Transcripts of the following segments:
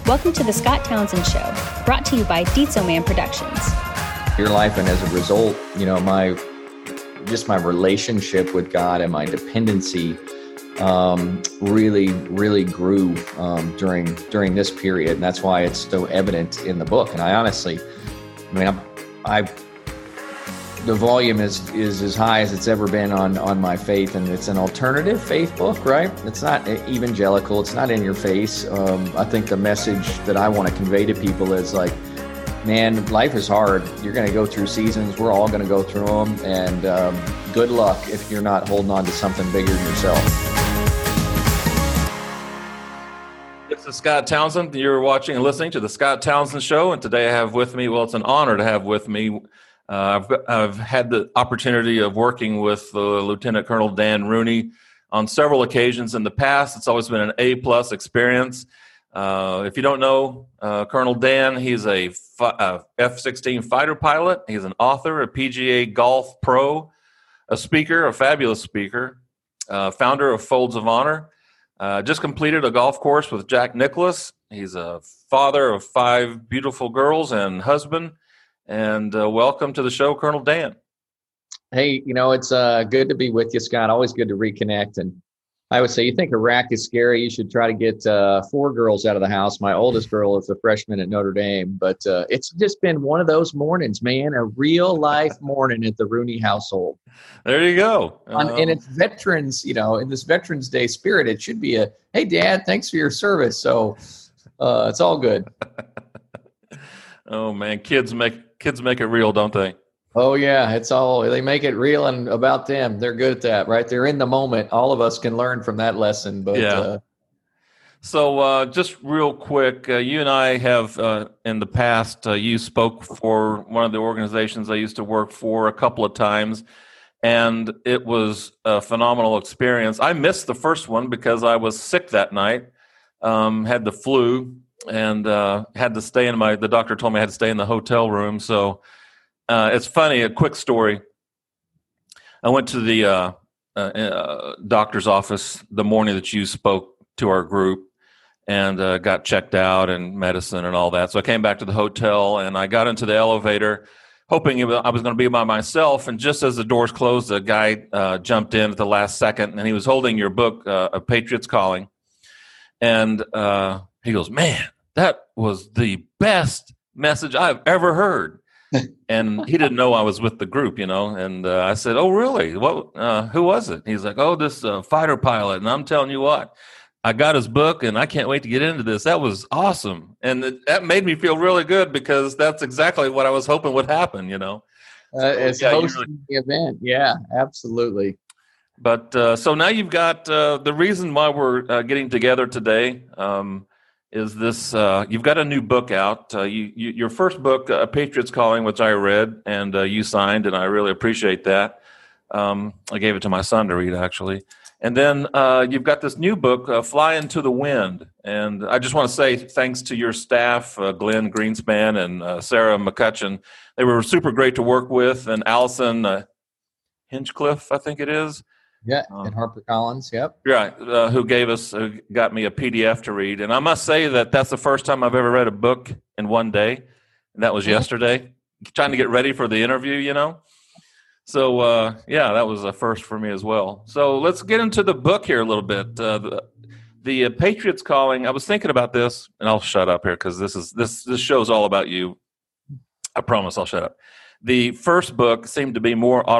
Welcome to the Scott Townsend Show, brought to you by Dietzo Man Productions. Your life, and as a result, my relationship with God and my dependency really grew during this period, and that's why it's so evident in the book. And I honestly, the volume is as high as it's ever been on my faith, and it's an alternative faith book, right? It's not evangelical. It's not in your face. I think the message that I want to convey to people is like, man, life is hard. You're going to go through seasons. We're all going to go through them, and good luck if you're not holding on to something bigger than yourself. This is Scott Townsend. You're watching and listening to the Scott Townsend Show, and today I have with me, it's an honor to have with me, I've had the opportunity of working with Lieutenant Colonel Dan Rooney on several occasions in the past. It's always been an A-plus experience. If you don't know Colonel Dan, he's a F-16 fighter pilot. He's an author, a PGA golf pro, a speaker, a fabulous speaker, founder of Folds of Honor. Just completed a golf course with Jack Nicklaus. He's a father of 5 beautiful girls and husband. And welcome to the show, Colonel Dan. Hey, it's good to be with you, Scott. Always good to reconnect. And I would say, you think Iraq is scary, you should try to get 4 girls out of the house. My oldest girl is a freshman at Notre Dame. But it's just been one of those mornings, man, a real life morning at the Rooney household. There you go. And it's veterans, in this Veterans Day spirit, it should be hey, Dad, thanks for your service. So it's all good. Oh, man, kids make it real, don't they? Oh, yeah. They make it real and about them. They're good at that, right? They're in the moment. All of us can learn from that lesson. But yeah. So just real quick, you and I have in the past, you spoke for one of the organizations I used to work for a couple of times, and it was a phenomenal experience. I missed the first one because I was sick that night, had the flu, and had to stay the doctor told me I had to stay in the hotel room. So it's funny, a quick story. I went to the doctor's office the morning that you spoke to our group, and got checked out and medicine and all that. So I came back to the hotel, and I got into the elevator hoping I was going to be by myself. And just as the doors closed, a guy jumped in at the last second, and he was holding your book, A Patriot's Calling. And he goes, "Man, that was the best message I've ever heard." And he didn't know I was with the group, And I said, "Oh, really? What? Who was it?" He's like, "Oh, this fighter pilot." And I'm telling you what, I got his book, and I can't wait to get into this. That was awesome, and that made me feel really good because that's exactly what I was hoping would happen. It's hosting the event. Yeah, absolutely. But so now you've got the reason why we're getting together today is this. You've got a new book out. Your first book, A Patriot's Calling, which I read and you signed, and I really appreciate that. I gave it to my son to read, actually. And then you've got this new book, Fly Into the Wind. And I just want to say thanks to your staff, Glenn Greenspan and Sarah McCutcheon. They were super great to work with, and Allison Hinchcliffe, I think it is. Yeah, and HarperCollins, yep. Right, who got me a PDF to read. And I must say that that's the first time I've ever read a book in one day, and that was yesterday, trying to get ready for the interview, So, that was a first for me as well. So let's get into the book here a little bit. The Patriot's Calling, I was thinking about this, and I'll shut up here because this show's all about you. I promise I'll shut up. The first book seemed to be more more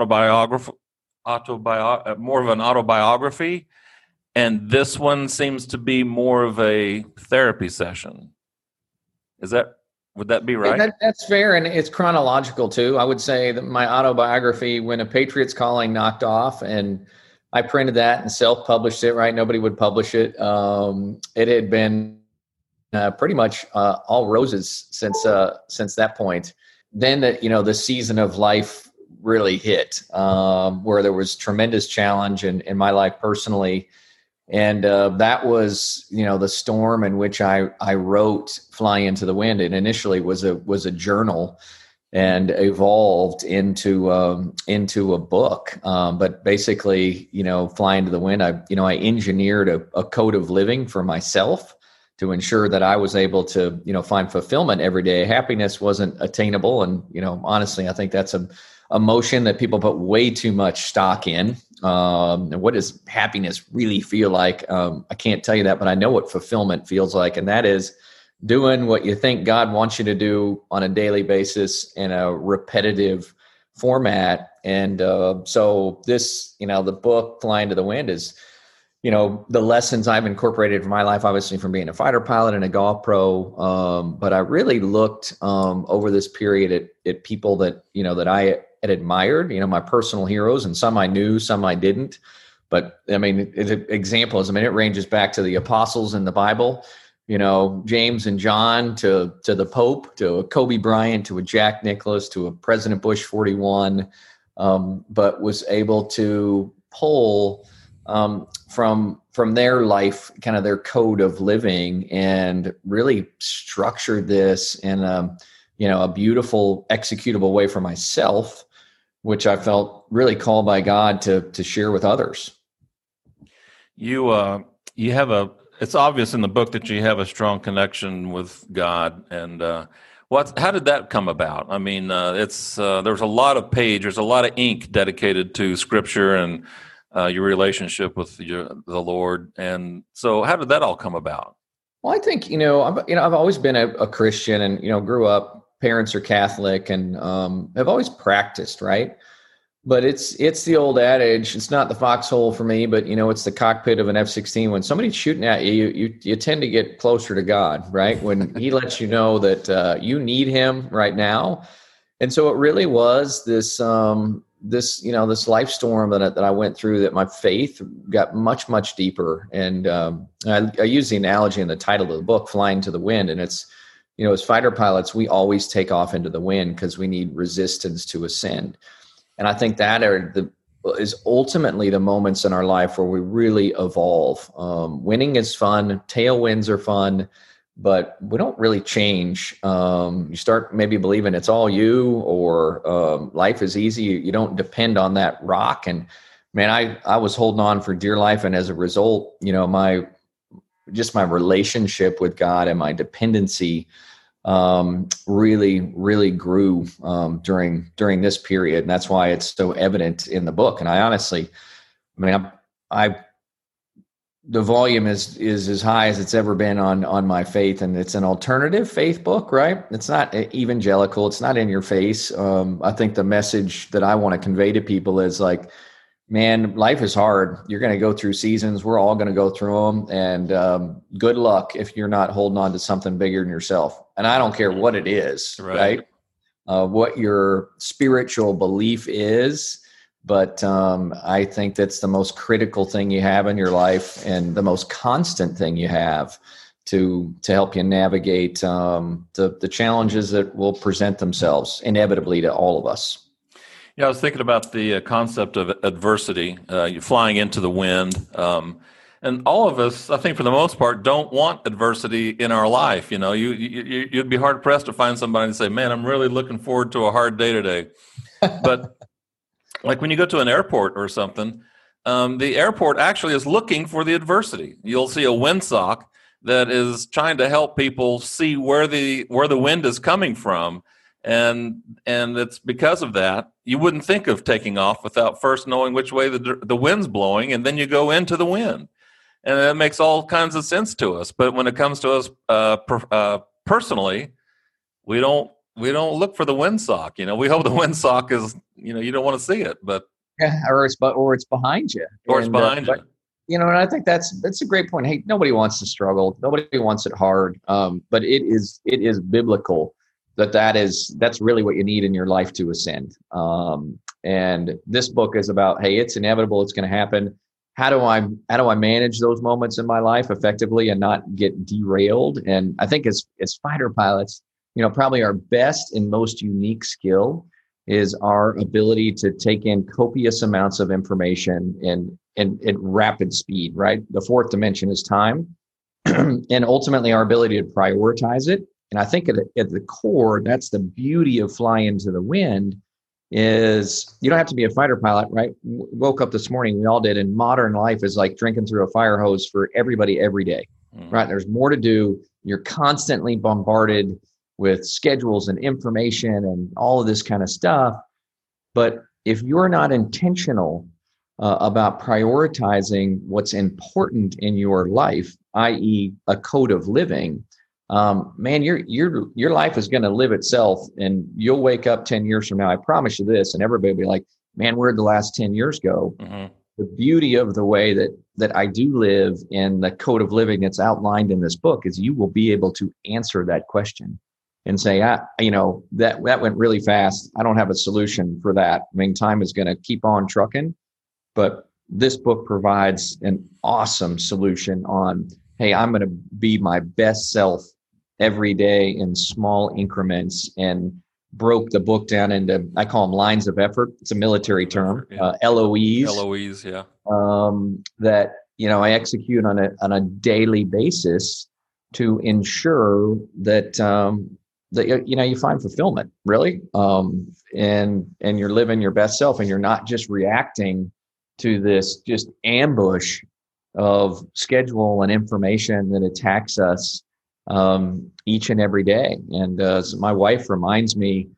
of an autobiography, and this one seems to be more of a therapy session. Would that be right? That's fair, and it's chronological too. I would say that my autobiography, When a Patriot's Calling, knocked off, and I printed that and self-published it. Right, nobody would publish it. It had been pretty much all roses since that point. Then the season of life really hit, where there was tremendous challenge in my life personally. And that was, the storm in which I wrote Fly Into the Wind. It initially was a journal and evolved into a book. But basically, Fly Into the Wind, I engineered a code of living for myself to ensure that I was able to, find fulfillment every day. Happiness wasn't attainable. And, honestly, I think that's a emotion that people put way too much stock in. And what does happiness really feel like? I can't tell you that, but I know what fulfillment feels like. And that is doing what you think God wants you to do on a daily basis in a repetitive format. And so this, the book Flying to the Wind is, the lessons I've incorporated from my life, obviously from being a fighter pilot and a golf pro. But I really looked over this period at people that, that I had admired, my personal heroes, and some I knew, some I didn't. But I mean, examples, it ranges back to the apostles in the Bible, James and John to the Pope, to a Kobe Bryant, to a Jack Nicklaus, to a President Bush 41, but was able to pull from their life, kind of their code of living, and really structured this in a beautiful executable way for myself, which I felt really called by God to share with others. You have it's obvious in the book that you have a strong connection with God, and how did that come about? I mean, there's a lot of there's a lot of ink dedicated to Scripture and your relationship with the Lord. And so how did that all come about? Well, I think, I've always been a Christian, and, grew up, parents are Catholic, and have always practiced, right? But it's the old adage, it's not the foxhole for me, but, it's the cockpit of an F-16. When somebody's shooting at you, you tend to get closer to God, right? When he lets you know that you need him right now. And so it really was this life storm that I went through, that my faith got much, much deeper. And I use the analogy in the title of the book, Flying to the Wind. And it's, as fighter pilots, we always take off into the wind because we need resistance to ascend. And I think that is ultimately the moments in our life where we really evolve. Winning is fun. Tailwinds are fun. But we don't really change. You start maybe believing it's all you, or life is easy. You don't depend on that rock. And man, I was holding on for dear life. And as a result, my relationship with God and my dependency really, really grew during this period. And that's why it's so evident in the book. And I honestly, the volume is as high as it's ever been on my faith. And it's an alternative faith book, right? It's not evangelical. It's not in your face. I think the message that I want to convey to people is like, man, life is hard. You're going to go through seasons. We're all going to go through them. And good luck if you're not holding on to something bigger than yourself. And I don't care what it is, right? What your spiritual belief is. But I think that's the most critical thing you have in your life, and the most constant thing you have to help you navigate the challenges that will present themselves inevitably to all of us. Yeah, I was thinking about the concept of adversity, flying into the wind. And all of us, I think for the most part, don't want adversity in our life. You'd be hard pressed to find somebody and say, man, I'm really looking forward to a hard day today. But like when you go to an airport or something, the airport actually is looking for the adversity. You'll see a windsock that is trying to help people see where the wind is coming from. And it's because of that, you wouldn't think of taking off without first knowing which way the wind's blowing, and then you go into the wind. And that makes all kinds of sense to us. But when it comes to us personally, we don't look for the windsock. We hope the windsock is, you don't want to see it, but yeah, or it's behind you, it's behind you. And I think that's a great point. Hey, nobody wants to struggle. Nobody wants it hard. But it is biblical that's really what you need in your life to ascend. And this book is about, hey, it's inevitable. It's going to happen. How do I manage those moments in my life effectively and not get derailed? And I think as fighter pilots, probably our best and most unique skill is our ability to take in copious amounts of information in rapid speed, right? The fourth dimension is time, and ultimately our ability to prioritize it. And I think at the core, that's the beauty of flying into the wind, is you don't have to be a fighter pilot, right? Woke up this morning, we all did, and modern life is like drinking through a fire hose for everybody every day. right? There's more to do. You're constantly bombarded with schedules and information and all of this kind of stuff. But if you're not intentional about prioritizing what's important in your life, i.e., a code of living, man, your life is going to live itself, and you'll wake up 10 years from now. I promise you this, and everybody will be like, "Man, where'd the last 10 years go?" Mm-hmm. The beauty of the way that I do live and the code of living that's outlined in this book is you will be able to answer that question and say, that went really fast. I don't have a solution for that. I mean, time is going to keep on trucking. But this book provides an awesome solution on, hey, I'm going to be my best self every day in small increments, and broke the book down into, I call them lines of effort. It's a military term, LOEs. LOEs, yeah. That, I execute on a daily basis to ensure that, you find fulfillment, really. And you're living your best self, and you're not just reacting to this just ambush of schedule and information that attacks us each and every day. And so my wife reminds me,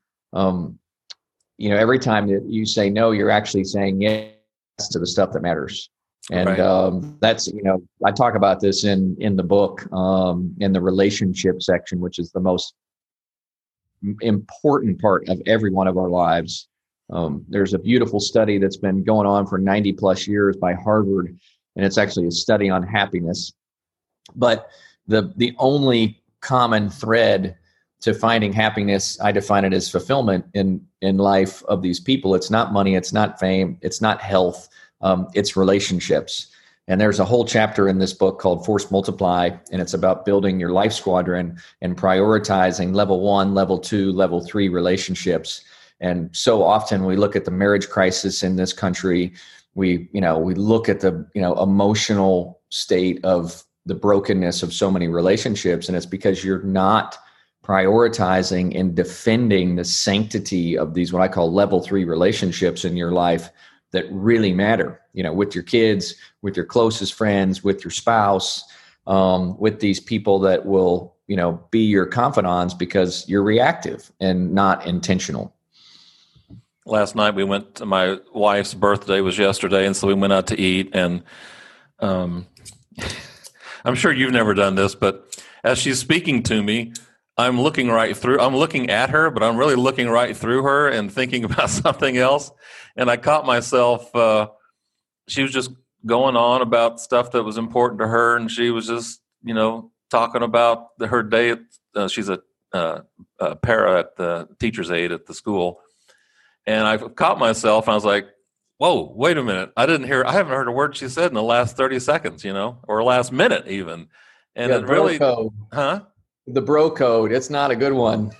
every time that you say no, you're actually saying yes to the stuff that matters. And right. That's, I talk about this in the book, in the relationship section, which is the most important part of every one of our lives. There's a beautiful study that's been going on for 90 plus years by Harvard, and it's actually a study on happiness. But the only common thread to finding happiness, I define it as fulfillment in life of these people. It's not money, it's not fame, it's not health, it's relationships. And there's a whole chapter in this book called Force Multiply, and it's about building your life squadron and prioritizing level 1, level 2, level 3 relationships. And so often we look at the marriage crisis in this country. We look at the, emotional state of the brokenness of so many relationships. And it's because you're not prioritizing and defending the sanctity of these, what I call level 3 relationships in your life that really matter, with your kids, with your closest friends, with your spouse, with these people that will, be your confidants, because you're reactive and not intentional. Last night my wife's birthday was yesterday, and so we went out to eat, and I'm sure you've never done this, but as she's speaking to me, I'm looking at her, but I'm really looking right through her and thinking about something else. And I caught myself, she was just going on about stuff that was important to her, and she was just, talking about her day. She's a para at the teacher's aide at the school. And I caught myself, and I was like, whoa, wait a minute. I haven't heard a word she said in the last 30 seconds, or last minute even. And it really, code. The bro code. It's not a good one.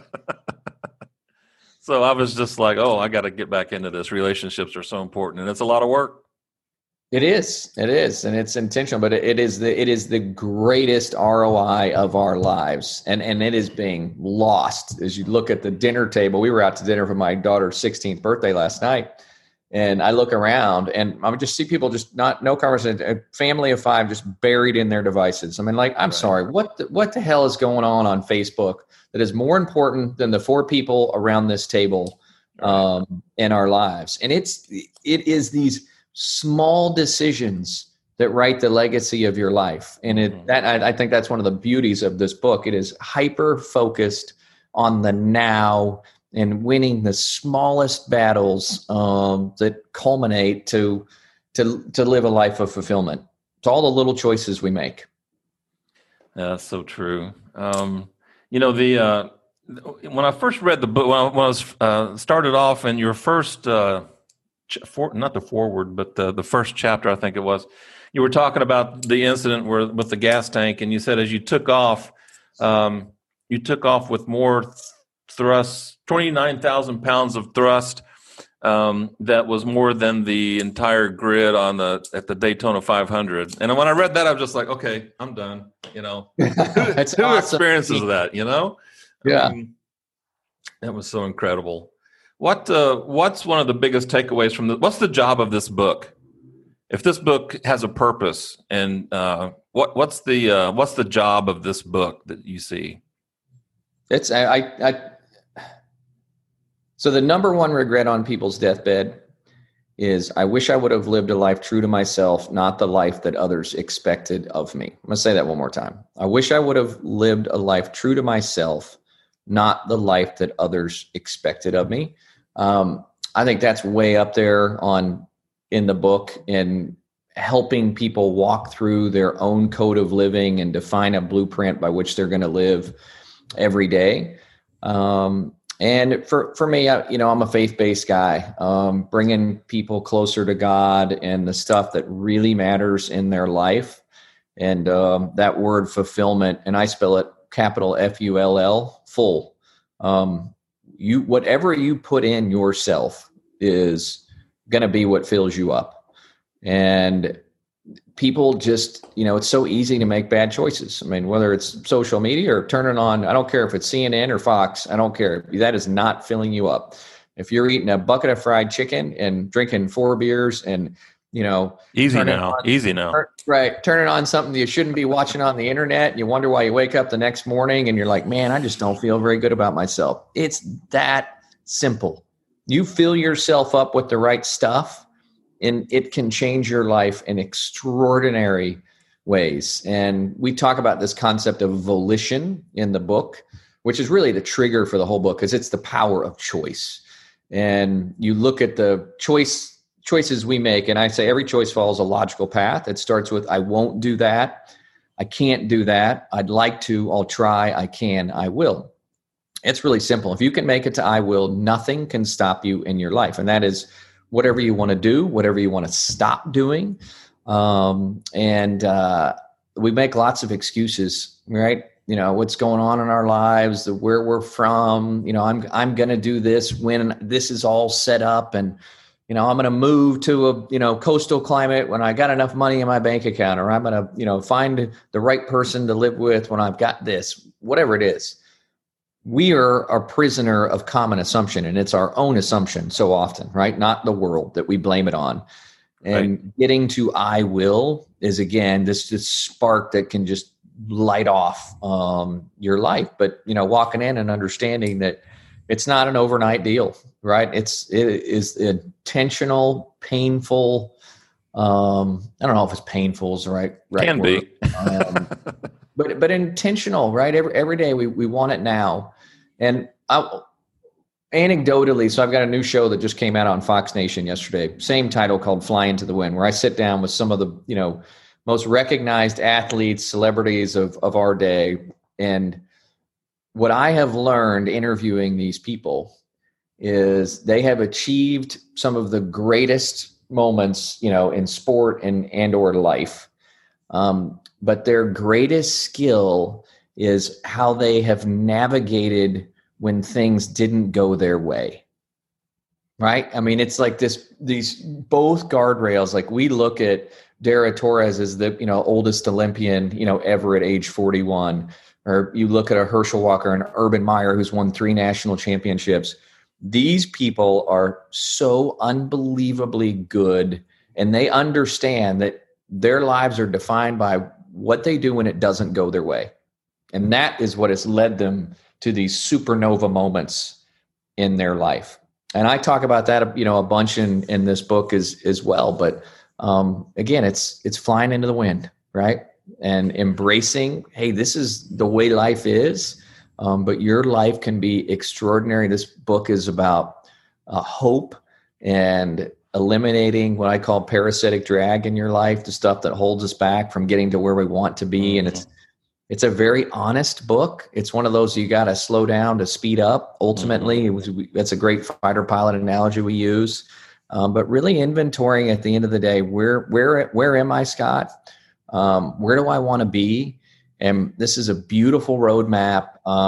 So I was just like, I got to get back into this. Relationships are so important, and it's a lot of work. It is, and it's intentional, but it is the greatest ROI of our lives, and it is being lost as you look at the dinner table. We were out to dinner for my daughter's 16th birthday last night, and I look around and I would just see people no conversation, a family of 5 just buried in their devices. I mean, like, I'm sorry, what the hell is going on Facebook that is more important than the 4 people around this table in our lives? And it is these small decisions that write the legacy of your life. And I think that's one of the beauties of this book. It is hyper focused on the now and winning the smallest battles that culminate to live a life of fulfillment. It's all the little choices we make. That's so true. When I first read the book, when I was started off in your first, not the foreword, but the first chapter, I think it was, you were talking about the incident with the gas tank, and you said as you took off with more thrust, 29,000 pounds of thrust. That was more than the entire grid at the Daytona 500. And when I read that, I was just like, okay, I'm done. Who awesome. Experiences that? Yeah, that was so incredible. What's one of the biggest takeaways from what's the job of this book? If this book has a purpose and What's the job of this book that you see? It's so the number one regret on people's deathbed is, I wish I would have lived a life true to myself, not the life that others expected of me. I'm going to say that one more time. I wish I would have lived a life true to myself, not the life that others expected of me. I think that's way up there in the book, and helping people walk through their own code of living and define a blueprint by which they're going to live every day. And for me, I'm a faith-based guy, bringing people closer to God and the stuff that really matters in their life. And that word fulfillment, and I spell it capital F-U-L-L, full. Whatever you put in yourself is going to be what fills you up. And people just, it's so easy to make bad choices. I mean, whether it's social media or turning on, I don't care if it's CNN or Fox, I don't care. That is not filling you up. If you're eating a bucket of fried chicken and drinking 4 beers and, easy now. Right. Turning on something you shouldn't be watching on the internet. You wonder why you wake up the next morning and you're like, man, I just don't feel very good about myself. It's that simple. You fill yourself up with the right stuff, and it can change your life in extraordinary ways. And we talk about this concept of volition in the book, which is really the trigger for the whole book, because it's the power of choice. And you look at the choices we make, and I say every choice follows a logical path. It starts with, I won't do that. I can't do that. I'd like to. I'll try. I can. I will. It's really simple. If you can make it to I will, nothing can stop you in your life. And that is whatever you want to do, whatever you want to stop doing. And we make lots of excuses, right? What's going on in our lives, where we're from. I'm going to do this when this is all set up, and I'm going to move to a coastal climate when I got enough money in my bank account, or I'm going to find the right person to live with when I've got this, whatever it is. We are a prisoner of common assumption, and it's our own assumption so often, right? Not the world that we blame it on. And Getting to I will is, again, this spark that can just light off your life. But, walking in and understanding that it's not an overnight deal, right? It is intentional, painful. I don't know if it's painful is the right can word. Be. But intentional, right? Every day we want it now. And anecdotally, so I've got a new show that just came out on Fox Nation yesterday, same title, called Fly Into the Wind, where I sit down with some of the, most recognized athletes, celebrities of our day. And what I have learned interviewing these people is they have achieved some of the greatest moments, in sport and or life. But their greatest skill is how they have navigated when things didn't go their way. Right? I mean, it's like these both guardrails. Like, we look at Dara Torres as the, oldest Olympian, ever at age 41, or you look at a Herschel Walker and Urban Meyer, who's won 3 national championships. These people are so unbelievably good, and they understand that their lives are defined by what they do when it doesn't go their way. And that is what has led them to these supernova moments in their life. And I talk about that, a bunch in this book as well. But again, it's flying into the wind, right? And embracing, hey, this is the way life is. But your life can be extraordinary. This book is about hope and eliminating what I call parasitic drag in your life, the stuff that holds us back from getting to where we want to be. And it's a very honest book. It's one of those you got to slow down to speed up. Ultimately, that's a great fighter pilot analogy we use. But really inventorying at the end of the day, where am I, Scott? Where do I want to be? And this is a beautiful roadmap.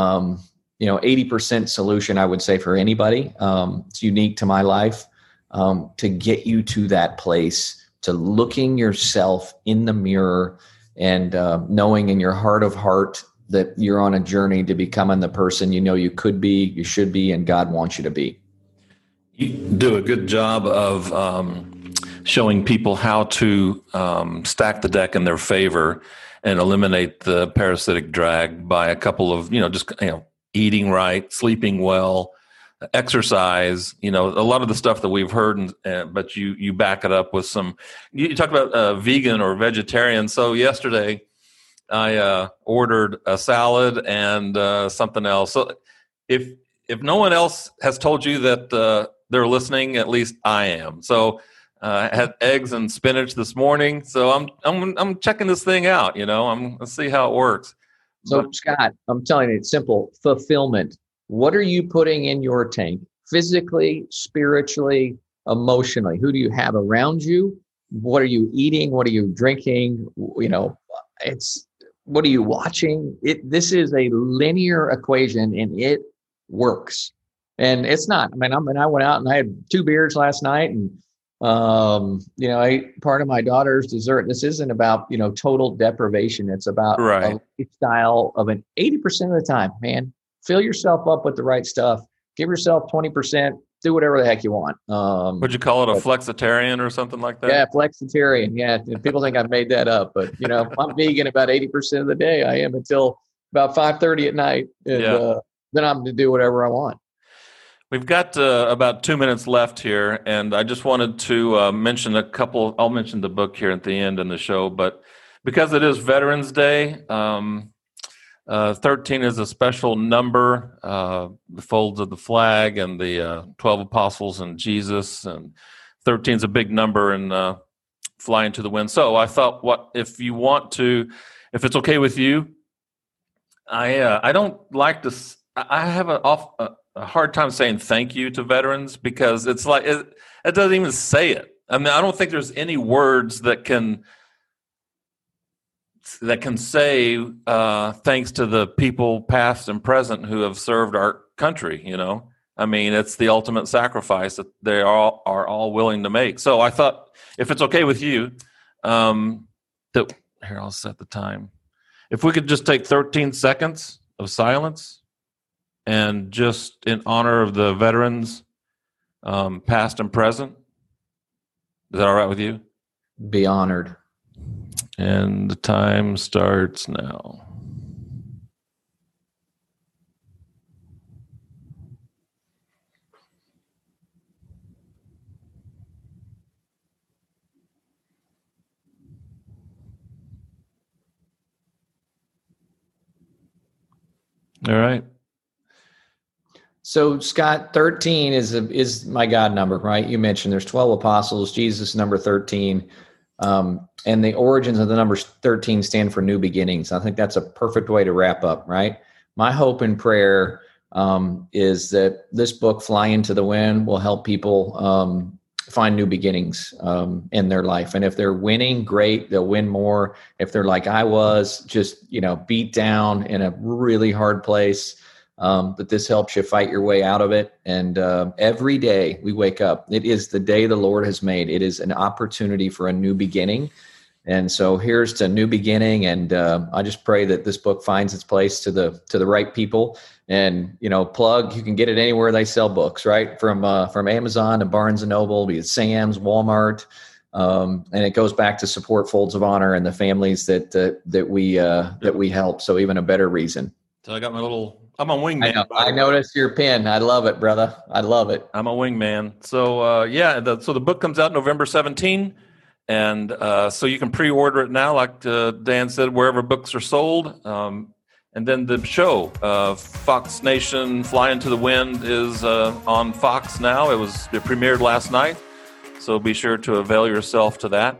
80% solution, I would say, for anybody. It's unique to my life. To get you to that place, to looking yourself in the mirror and knowing in your heart of heart that you're on a journey to becoming the person you could be, you should be, and God wants you to be. You do a good job of showing people how to stack the deck in their favor. and eliminate the parasitic drag by a couple of, just, eating right, sleeping well, exercise, a lot of the stuff that we've heard, but you back it up with some, you talk about vegan or vegetarian. So yesterday I ordered a salad and something else. So if no one else has told you that they're listening, at least I am. So I had eggs and spinach this morning. So I'm checking this thing out, let's see how it works. So Scott, I'm telling you, it's simple. Fulfillment. What are you putting in your tank? Physically, spiritually, emotionally? Who do you have around you? What are you eating? What are you drinking? What are you watching? This is a linear equation and it works. And it's not. I went out and I had 2 beers last night and I ate part of my daughter's dessert. This isn't about, total deprivation. It's about a lifestyle of an 80% of the time, man. Fill yourself up with the right stuff. Give yourself 20%. Do whatever the heck you want. Would you call it a flexitarian or something like that? Yeah, flexitarian. Yeah, people think I've made that up, but I'm vegan about 80% of the day. I am until about 5:30 at night, and then I'm to do whatever I want. We've got about 2 minutes left here, and I just wanted to mention a couple. I'll mention the book here at the end in the show, but because it is Veterans Day, 13 is a special number, the folds of the flag and the 12 apostles and Jesus, and 13 is a big number and flying to the wind. So I thought, if it's okay with you, I don't like to. I have a hard time saying thank you to veterans because it's like it doesn't even say it. I don't think there's any words that can say thanks to the people past and present who have served our country. It's the ultimate sacrifice that they are all willing to make. So I thought, if it's okay with you, here, I'll set the time. If we could just take 13 seconds of silence and just in honor of the veterans, past and present. Is that all right with you? Be honored. And the time starts now. All right. So Scott, 13 is my God number, right? You mentioned there's 12 apostles, Jesus number 13. And the origins of the number 13 stand for new beginnings. I think that's a perfect way to wrap up, right? My hope and prayer is that this book, Fly Into the Wind, will help people find new beginnings in their life. And if they're winning, great, they'll win more. If they're like I was, just, beat down in a really hard place, but this helps you fight your way out of it. And every day we wake up, it is the day the Lord has made. It is an opportunity for a new beginning. And so here's to new beginning. And I just pray that this book finds its place to the right people. And, plug, you can get it anywhere they sell books, right? From Amazon to Barnes and Noble, be it Sam's, Walmart. And it goes back to support Folds of Honor and the families that we help. So even a better reason. So I'm a wingman. I noticed your pen. I love it, brother. I love it. I'm a wingman. So so the book comes out November 17, and so you can pre-order it now, like Dan said, wherever books are sold. And then the show, Fox Nation, Fly Into the Wind, is on Fox now. It premiered last night, so be sure to avail yourself to that.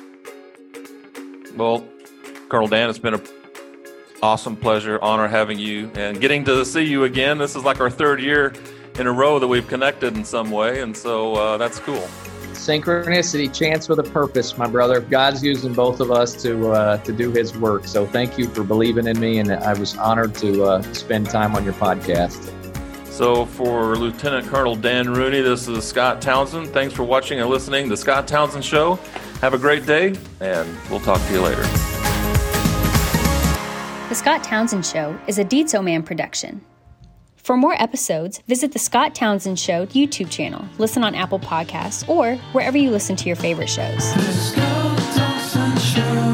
Well, Colonel Dan, it's been an awesome pleasure, honor having you and getting to see you again. This is like our 3rd year in a row that we've connected in some way, and so that's cool. Synchronicity, chance with a purpose, my brother. God's using both of us to do his work. So thank you for believing in me, and I was honored to spend time on your podcast. So for Lieutenant Colonel Dan Rooney, this is Scott Townsend. Thanks for watching and listening to The Scott Townsend Show. Have a great day, and we'll talk to you later. The Scott Townsend Show is a Dietzo Man production. For more episodes, visit the Scott Townsend Show YouTube channel, listen on Apple Podcasts, or wherever you listen to your favorite shows.